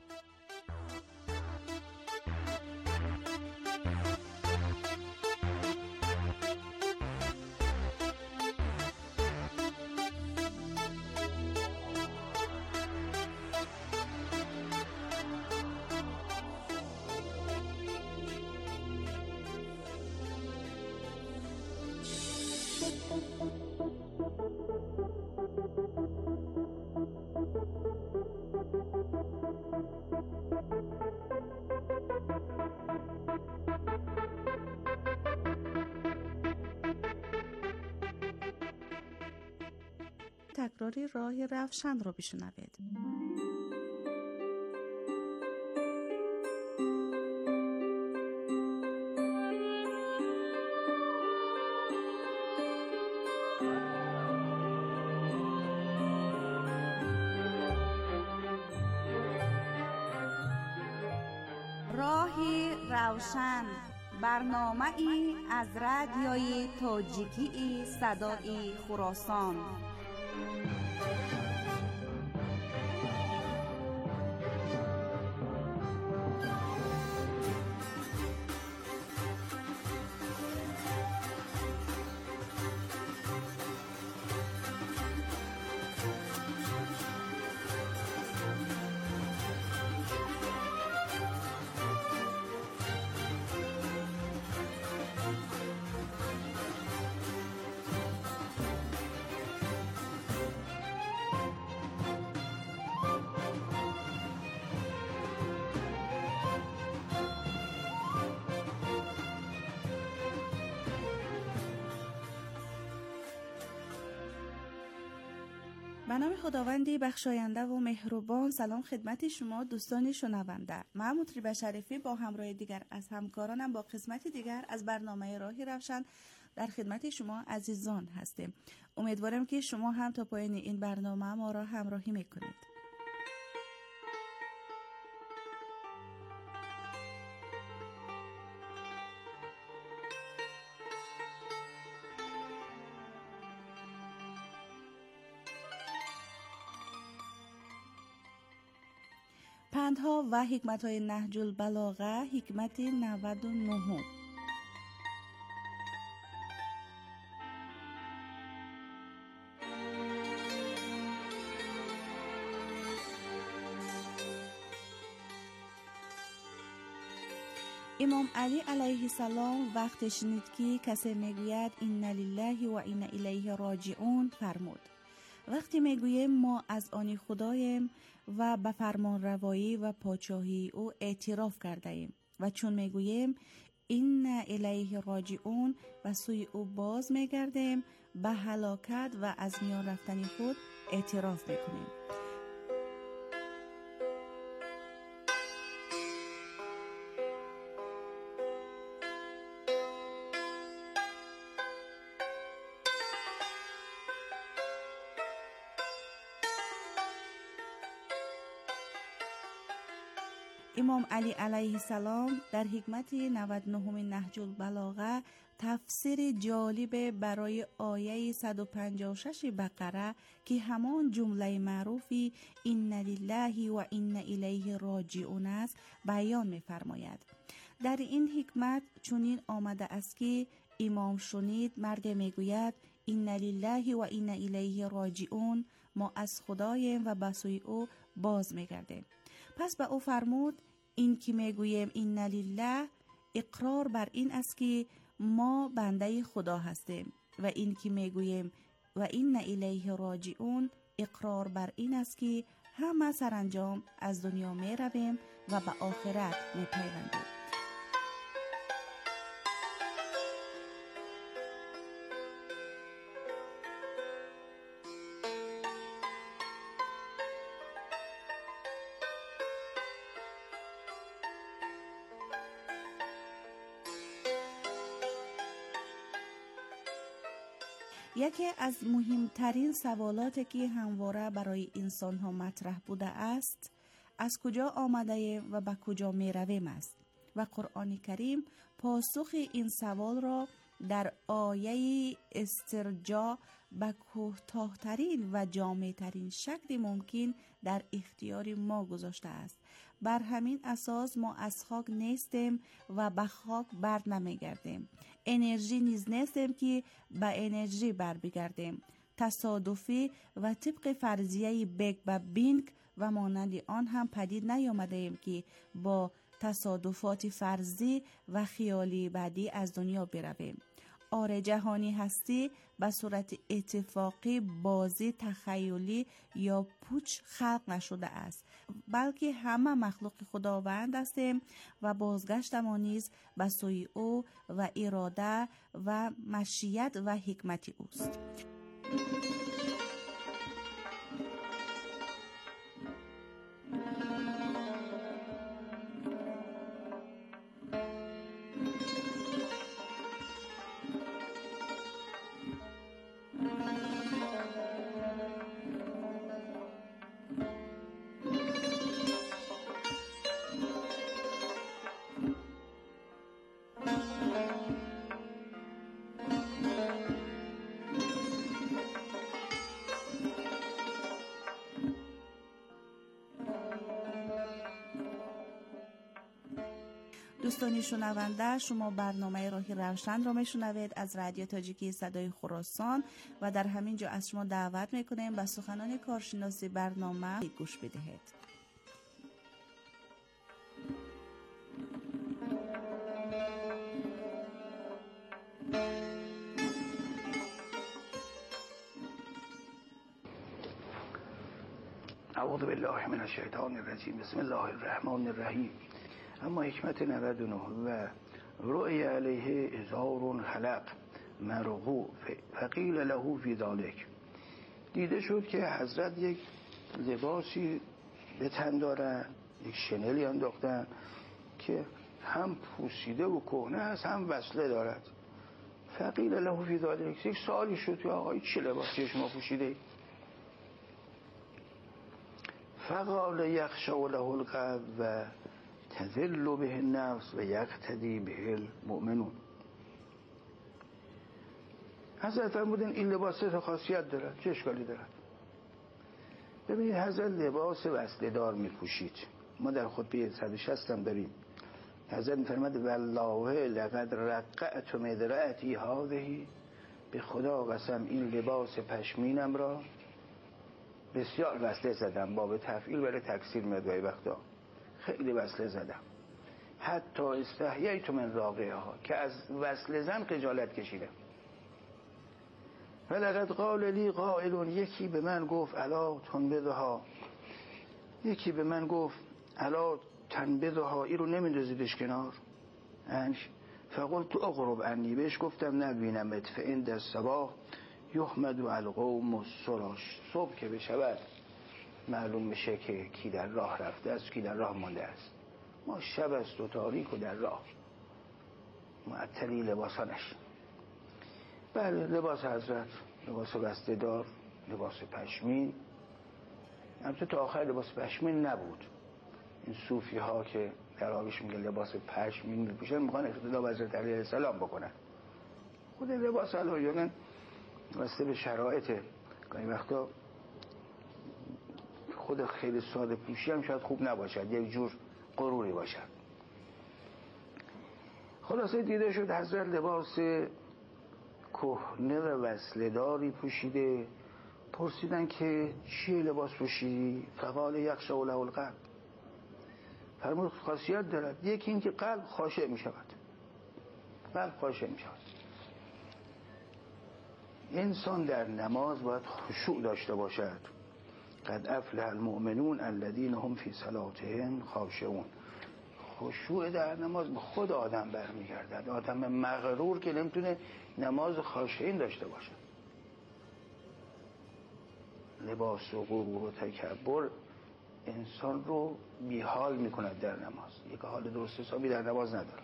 تکراری راه روشن را بشنوید. راه روشن، برنامه ای از رادیوی تاجیکی صدای خراسان. به نام خداوندی بخشاینده و مهربان، سلام خدمت شما دوستان شنونده. من مطرب شریفی با همراه دیگر از همکارانم با قسمت دیگر از برنامه راه روشن در خدمت شما عزیزان هستیم. امیدوارم که شما هم تا پایان این برنامه ما را همراهی میکنید. پندها و حکمت‌های نهج البلاغه، حکمت نود و نه. امام علی علیه السلام وقتی شنید که کسی میگوید این لله و این الیه راجعون فرمود: وقتی میگوییم ما از آن خداییم و به فرمان روایی و پادشاهی او اعتراف کرده ایم و چون میگوییم این الیه راجعون و سوی او باز میگردیم، به هلاکت و از میان رفتن خود اعتراف میکنیم. امام علی علیه السلام در حکمت نود و نه نهج البلاغه تفسیر جالب برای آیه صد و پنجاه و شش بقره که همان جمله معروفی این لله و این الیه راجعون است بیان می‌فرماید. در این حکمت چنین آمده است که امام شنید مرد میگوید این لله و این الیه راجعون، ما از خداییم و به سوی او باز میگردیم. پس به او فرمود این که میگوییم این لله اقرار بر این است که ما بنده خدا هستیم و این که میگوییم و این الیه راجعون اقرار بر این است که همه سرانجام از دنیا می رویم و به آخرت می پیوندیم. یکی از مهمترین سوالاتی که همواره برای انسان ها مطرح بوده است از کجا آمده ایم و به کجا می رویم است و قرآن کریم پاسخ این سوال را در آیه استرجاع به کوتاه‌ترین و جامع‌ترین شکل ممکن در اختیار ما گذاشته است. بر همین اساس ما از خاک نیستیم و به خاک بر نمیگردیم. انرژی نیز نیستیم که به انرژی بر بگردیم. تصادفی و طبق فرضیه بیگ و بینگ و مانند آن هم پدید نیامده ایم که با تصادفات فرضی و خیالی بعدی از دنیا برویم. آره، جهانی هستی به صورت اتفاقی، بازی، تخیلی یا پوچ خلق نشده است، بلکه همه مخلوق خداوند هستیم و بازگشت ما نیز به سوی او و اراده و مشیت و حکمت اوست. دوستان شنونده، شما برنامه راه روشن را میشنوید از رادیو تاجیکی صدای خراسان و در همین جا از شما دعوت میکنیم به سخنان کارشناسی برنامه گوش بدهید. اعوذ بالله من الشیطان الرجیم. بسم الله الرحمن الرحیم. اما حکمت نود و نه و رؤی علیه ازار حلق مرغوب فقیل له فی ذلک. دیده شد که حضرت یک لباسی به تن دارن، یک شنلی انداختن که هم پوسیده و کهنه است هم وصله دارد. فقیل له فی ذلک، یک سوالی شد تو آقای چه لباسی شما پوشیده؟ فقال یخشع له القلب و تذل به النفس و یقتدی به المؤمنون. حضرت فرمودن این لباس تا خاصیت دارد، چه اشکالی دارد؟ ببینید حضرت لباس وصله دار می پوشید. ما در خطبه صد و شصت هم داریم. حضرت می‌فرماد والله لقد رقعت مدرعتی هذه، به خدا قسم این لباس پشمینم را بسیار وصله زدم. باب تفعیل برای تکثیر میاد گاهی وقتا، خیلی وصله زدم. حتی استحییت من راقعها، که از وصله زن خجالت کشیدم. ولقد قال لی قائل، یکی به من گفت الا تنبذها، یکی به من گفت الا تنبذها، این رو نمیندازیدش کنار؟ انش فقلت اقرب عنی، بهش گفتم نبینمت، فعند الصباح یحمد القوم السراش، صبح که بشود معلوم میشه که کی در راه رفته است کی در راه مانده است. ما شب است و تاریک و در راه، معطلی لباسانش. بله لباس حضرت لباس بسته دار، لباس پشمین. البته تا آخر لباس پشمین نبود. این صوفی ها که در آبش میگه لباس پشمین میپوشن، میخوان اقتدا به حضرت علیه السلام بکنن. خود لباس الهیان واسه به شرایطه. گاهی وقتا خود خیلی ساده پوشی هم شاید خوب نباشد، یک جور غروری باشد. خلاصه دیده شد حضرت لباس کهنه و وصله‌داری پوشیده. پرسیدن که چیه لباس پوشیدی؟ فقال یخشع له القلب، فرمود خاصیت دارد. یکی این که قلب خاشع می شود، قلب خاشع می شود. انسان در نماز باید خشوع داشته باشد. قد افلح المؤمنون الذین هم فی صلاتهم خاشعون. خشوع در نماز به خود آدم برمیگردد. آدم مغرور که نمیتونه نماز خاشعین داشته باشه. لباس و غرور و تکبر انسان رو بیحال میکند در نماز. یک حال درست حسابی در نماز نداره.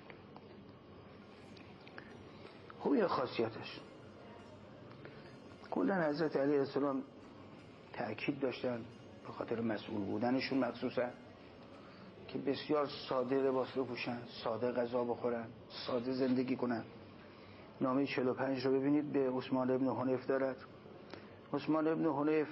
خوبی خاصیتش کلا حضرت علیه السلام تأکید داشتن به خاطر مسئول بودنشون مخصوصا که بسیار ساده لباس بپوشن، ساده غذا بخورن، ساده زندگی کنن. نامه چهل و پنج رو ببینید به عثمان ابن حنیف دارد. عثمان ابن حنیف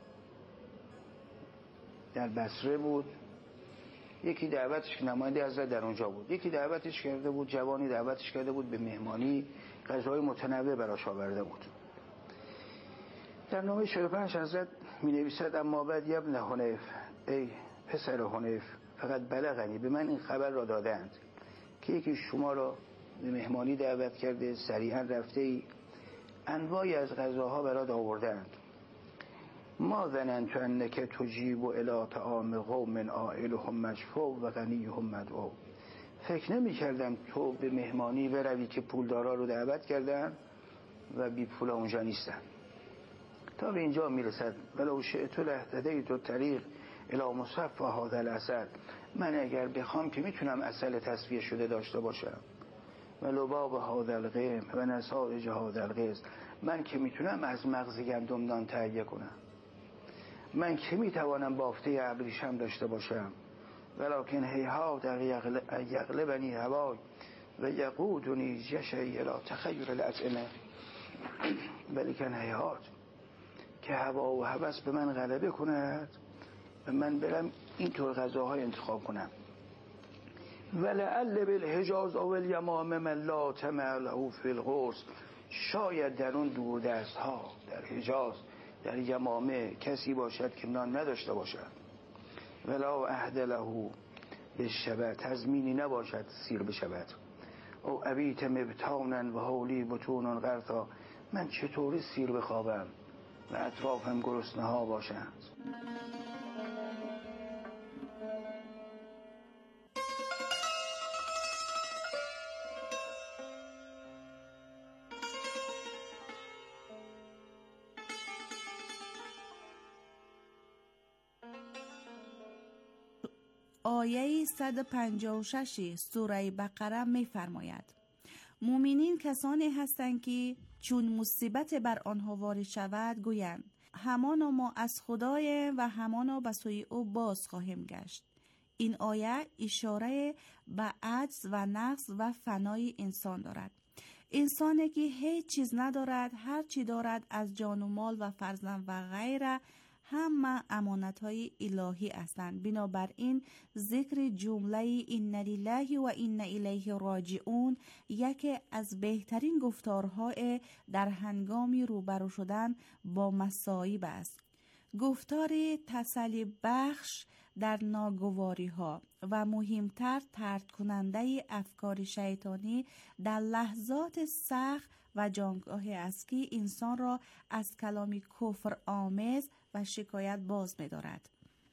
در بصره بود. یکی دعوتش، نماینده حضرت در اونجا بود، یکی دعوتش کرده بود، جوانی دعوتش کرده بود به مهمانی، غذای متنوع براش آورده بود. در نامه چهل و پنج حضرت می نویسد اما بعد ابن حنیف، ای پسر حنیف، فقط بلغنی، به من این خبر را دادند که یکی شما را به مهمانی دعوت کرده، سریعا رفته ای، انواعی از غذاها برات آوردند. ما ظننت انک تجیب الی طعام قوم عائلهم مشفوع و غنیهم مدعو. فکر نمی کردم تو به مهمانی بروی که پولدارا رو دعوت کردن و بی پول اونجا نیستن. تا به اینجا میرسد ولو شئت لاهتدیت الطریق الی مصفى هذا العسل. من اگر بخوام که میتونم عسل تصفیه شده داشته باشم، و لباب هذا القیم و نسائج هذا الغیث، من که میتونم از مغز گندم نان تهیه کنم، من که میتوانم بافته ابریشم داشته باشم. ولکن هیهات یغلبنی هوای و یقودنی جشعی الی تخیر الاطعمه. ولیکن هیهات که هوا و هوس به من غلبه کند و من برم اینطور غذاهای انتخاب کنم. ولعل بالحجاز او الیمامه من لا طمع له فی الغوث. شاید در اون دوردست ها، در حجاز، در یمامه کسی باشد که نان نداشته باشد. ولا عهد له بالشبع، تضمینی نباشد سیر بشود. او ابیت مبتانا و حولی بطون غرتا، من چطوری سیر بخوابم و اطرافم گرسنه ها باشند. آیه صد و پنجاه و شش سوره بقره می فرماید مؤمنین کسانی هستند که چون مصیبت بر آنها وارد شود گویند همانا ما از خدای و همانا به سوی او باز خواهیم گشت. این آیه اشاره به عجز و نقص و فنای انسان دارد. انسانی که هیچ چیز ندارد، هر چی دارد از جان و مال و فرزند و غیره همه امانت‌های الهی هستند. بنابراین ذکر جمله این لله و این الیه راجعون یکی از بهترین گفتارهای در هنگام روبرو شدن با مصائب است. گفتار تسلی بخش در ناگواری ها و مهمتر طرد کننده افکار شیطانی در لحظات سخت و جانکاهی است که انسان را از کلام کفر آمیز و شکایت باز می دارد.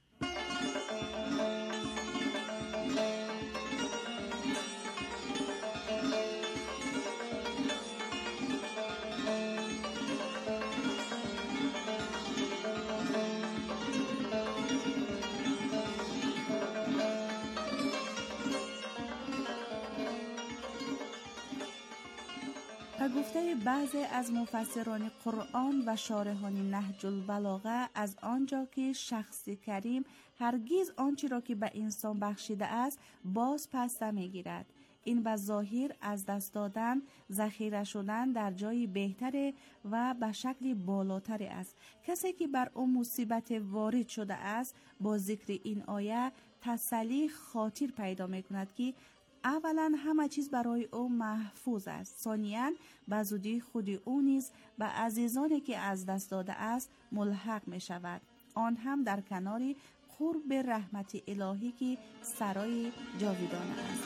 و گفته بعضی از مفسران قرآن و شارحان نهج البلاغه از آنجا که شخص کریم هرگز آنچه را که به انسان بخشیده است باز پس نمیگیرد. این به ظاهر از دست دادن، ذخیره شدن در جای بهتر و به شکل بالاتر است. کسی که بر او مصیبت وارد شده است با ذکر این آیه تسلی خاطر پیدا میکند که اولا همه چیز برای او محفوظ است، ثانیاً به زودی خود او نیز به عزیزانی که از دست داده است ملحق می شود، آن هم در کنار قرب رحمت الهی که سرای جاویدانه است.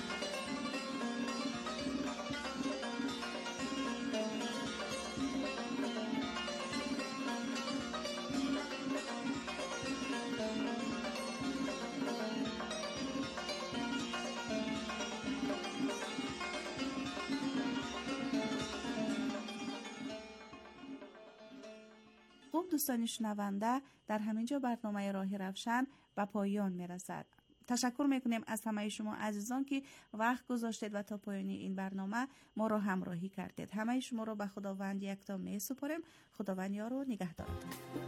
خب دوستان شنونده، در همینجا برنامه راه روشن به پایان میرسد. تشکر میکنیم از همه شما عزیزان که وقت گذاشتید و تا پایان این برنامه ما را همراهی کردید. همه شما را به خداوند یکتا می سپاریم. خداوند یار و نگهدارتون.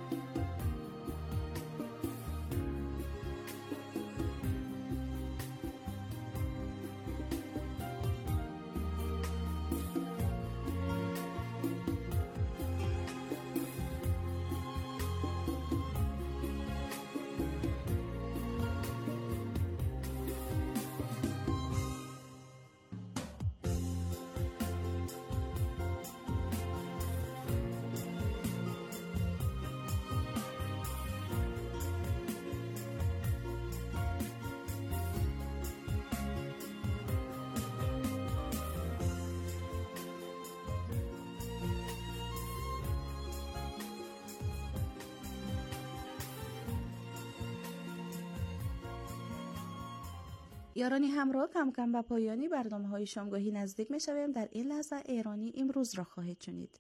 یارانی همراه، کم کم به پایانی برنامه های شامگاهی نزدیک می شویم. در این لحظه ایرانی امروز را خواهید شنید.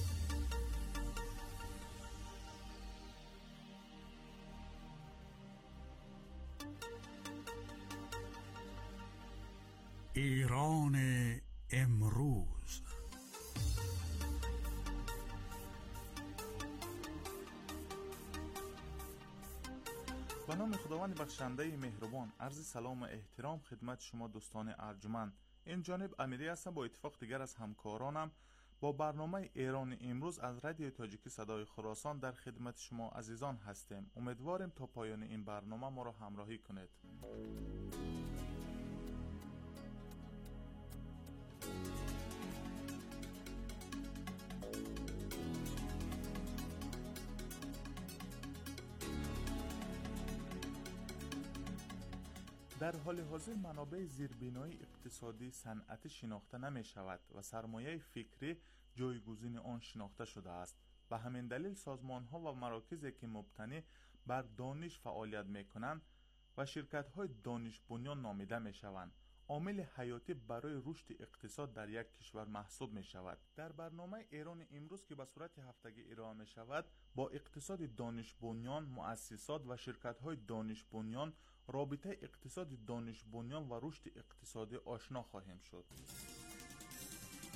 ایران امروز. به نام خداوند بخشنده مهربان، عرض سلام و احترام خدمت شما دوستان ارجمند. این جانب امیری هستم، با اتفاق دیگر از همکارانم با برنامه ایران امروز از رادیو تاجیکی صدای خراسان در خدمت شما عزیزان هستیم. امیدواریم تا پایان این برنامه ما را همراهی کنید. در حال حاضر منابع زیربنایی اقتصادی صنعتی شناخته نمی شود و سرمایه فکری جایگزین آن شناخته شده است. به همین دلیل سازمان ها و مراکزی که مبتنی بر دانش فعالیت می کنند و شرکت های دانش بنیان نامیده می شوند، عامل حیاتی برای رشد اقتصاد در یک کشور محسوب می شود. در برنامه ایران امروز که به صورت هفتگی ارائه می شود، با اقتصاد دانش بنیان، مؤسسات و شرکت های دانش بنیان، رابطه اقتصاد دانش بنیان و رشد اقتصادی آشنا خواهیم شد.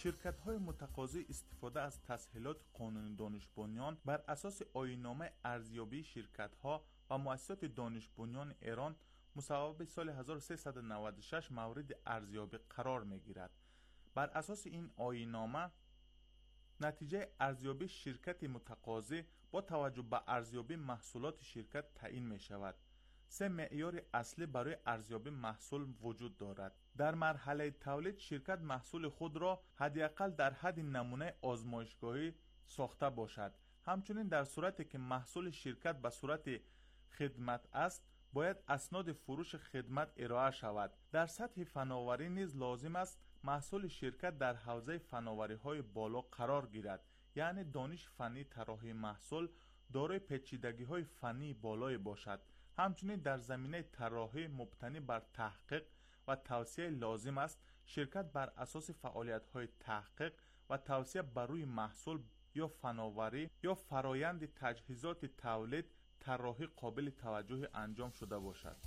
شرکت‌های متقاضی استفاده از تسهیلات قانونی دانش بنیان بر اساس آیین‌نامه ارزیابی شرکت‌ها و مؤسسات دانش بنیان ایران مصوب به سال هزار و سیصد و نود و شش مورد ارزیابی قرار می‌گیرد. بر اساس این آیین‌نامه نتیجه ارزیابی شرکت متقاضی با توجه به ارزیابی محصولات شرکت تعیین می‌شود. سه معیار اصلی برای ارزیابی محصول وجود دارد. در مرحله تولید شرکت محصول خود را حداقل در حد نمونه آزمایشگاهی ساخته باشد. همچنین در صورتی که محصول شرکت به صورت خدمت است باید اسناد فروش خدمت ارائه شود. در سطح فناوری نیز لازم است محصول شرکت در حوزه فناوری‌های بالا قرار گیرد، یعنی دانش فنی طراحی محصول دارای پیچیدگی‌های فنی بالای باشد. همچنین در زمینه طراحی مبتنی بر تحقیق و توسعه لازم است شرکت بر اساس فعالیت‌های تحقیق و توسعه بر روی محصول یا فناوری یا فرایند تجهیزات تولید طراحی قابل توجه انجام شده باشد.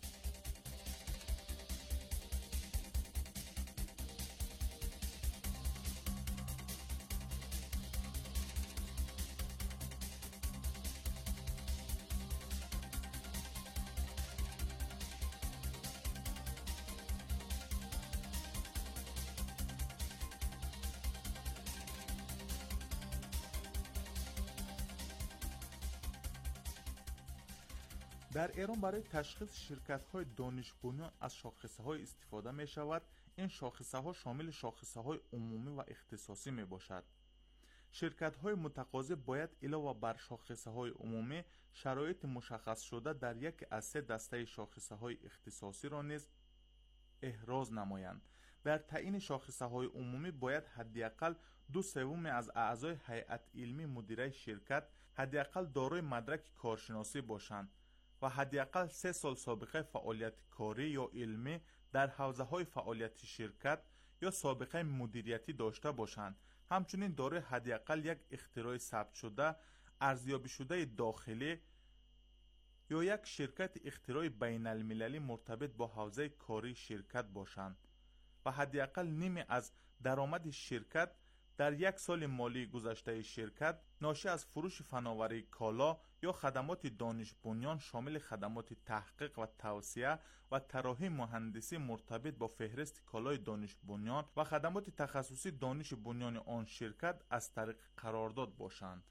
در ایران برای تشخیص شرکت‌های دانش بنیان از شاخصه‌های استفاده می‌شود. این شاخصه‌ها شامل شاخصه‌های عمومی و اختصاصی می‌باشد. شرکت‌های متقاضی باید علاوه بر شاخصه‌های عمومی شرایط مشخص شده در یک از سه دسته شاخصه‌های اختصاصی را نیز احراز نمایند. در تعیین شاخصه‌های عمومی باید حداقل دو سوم از اعضای هیئت علمی مدیره شرکت حداقل دارای مدرک کارشناسی باشند و حداقل سه سال سابقه فعالیت کاری یا علمی در حوزه‌های فعالیت شرکت یا سابقه مدیریتی داشته باشند. همچنین دارای حداقل یک اختراع ثبت شده، ارزیابی شده داخلی یا یک شرکت اختراع بین المللی مرتبط با حوزه کاری شرکت باشند و حداقل نیمی از درآمد شرکت در یک سال مالی گذشته شرکت ناشی از فروش فناوری کالا یا خدمات دانش بنیان شامل خدمات تحقیق و توسعه و طراحی مهندسی مرتبط با فهرست کالای دانش بنیان و خدمات تخصصی دانش بنیان آن شرکت از طریق قرارداد باشند.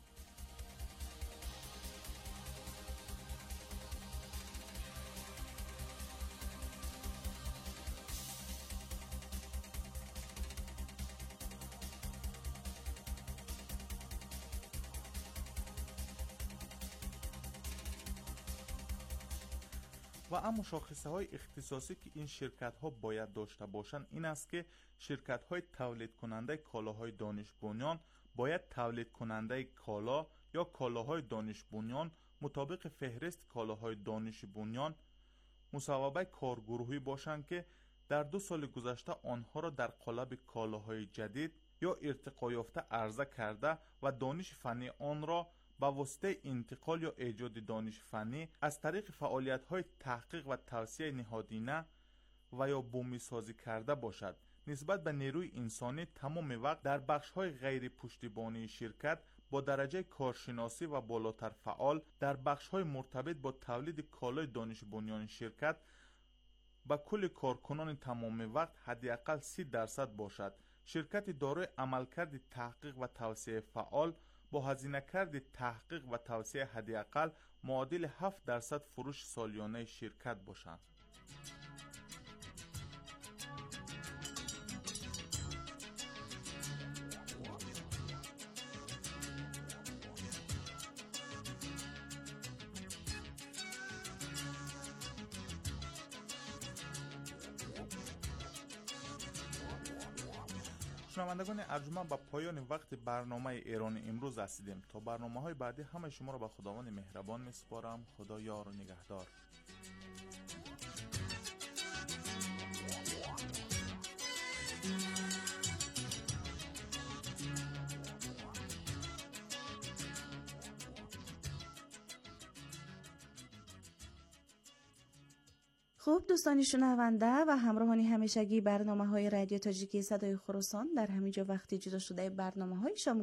و اما شاخصه های اختصاصی که این شرکت ها باید داشته باشند این است که شرکت های تولید کننده کالاهای دانش بنیان باید تولید کننده کالا یا کالاهای دانش بنیان مطابق فهرست کالاهای دانش بنیان مصوبه کارگروهی باشند که در دو سال گذشته آنها را در قالب کالاهای جدید یا ارتقا یافته عرضه کرده و دانش فنی آن را با واسطه انتقال یا ایجاد دانش فنی از طریق فعالیت‌های تحقیق و توسعه نهادینه و یا بومی سازی کرده باشد. نسبت به نیروی انسانی تمام وقت در بخش‌های غیر پشتیبانی شرکت با درجه کارشناسی و بالاتر فعال در بخش‌های مرتبط با تولید کالای دانش بنیان شرکت با کل کارکنان تمام وقت حداقل سی درصد باشد. شرکت دارای عملکرد تحقیق و توسعه فعال با هزینه کرد تحقیق و توسعه حداقل معادل هفت درصد فروش سالیانه شرکت باشند. شنوندگان ارجمند به پایان وقت برنامه ایران امروز رسیدیم. تا برنامه های بعدی همه شما را به خداوند مهربان میسپارم. خدا یار و نگهدار. خب دوستانی شنونده و همراهانی همیشگی برنامه های رادیو تاجیکی صدای خراسان، در همینجا وقتی جدا شده برنامه های شما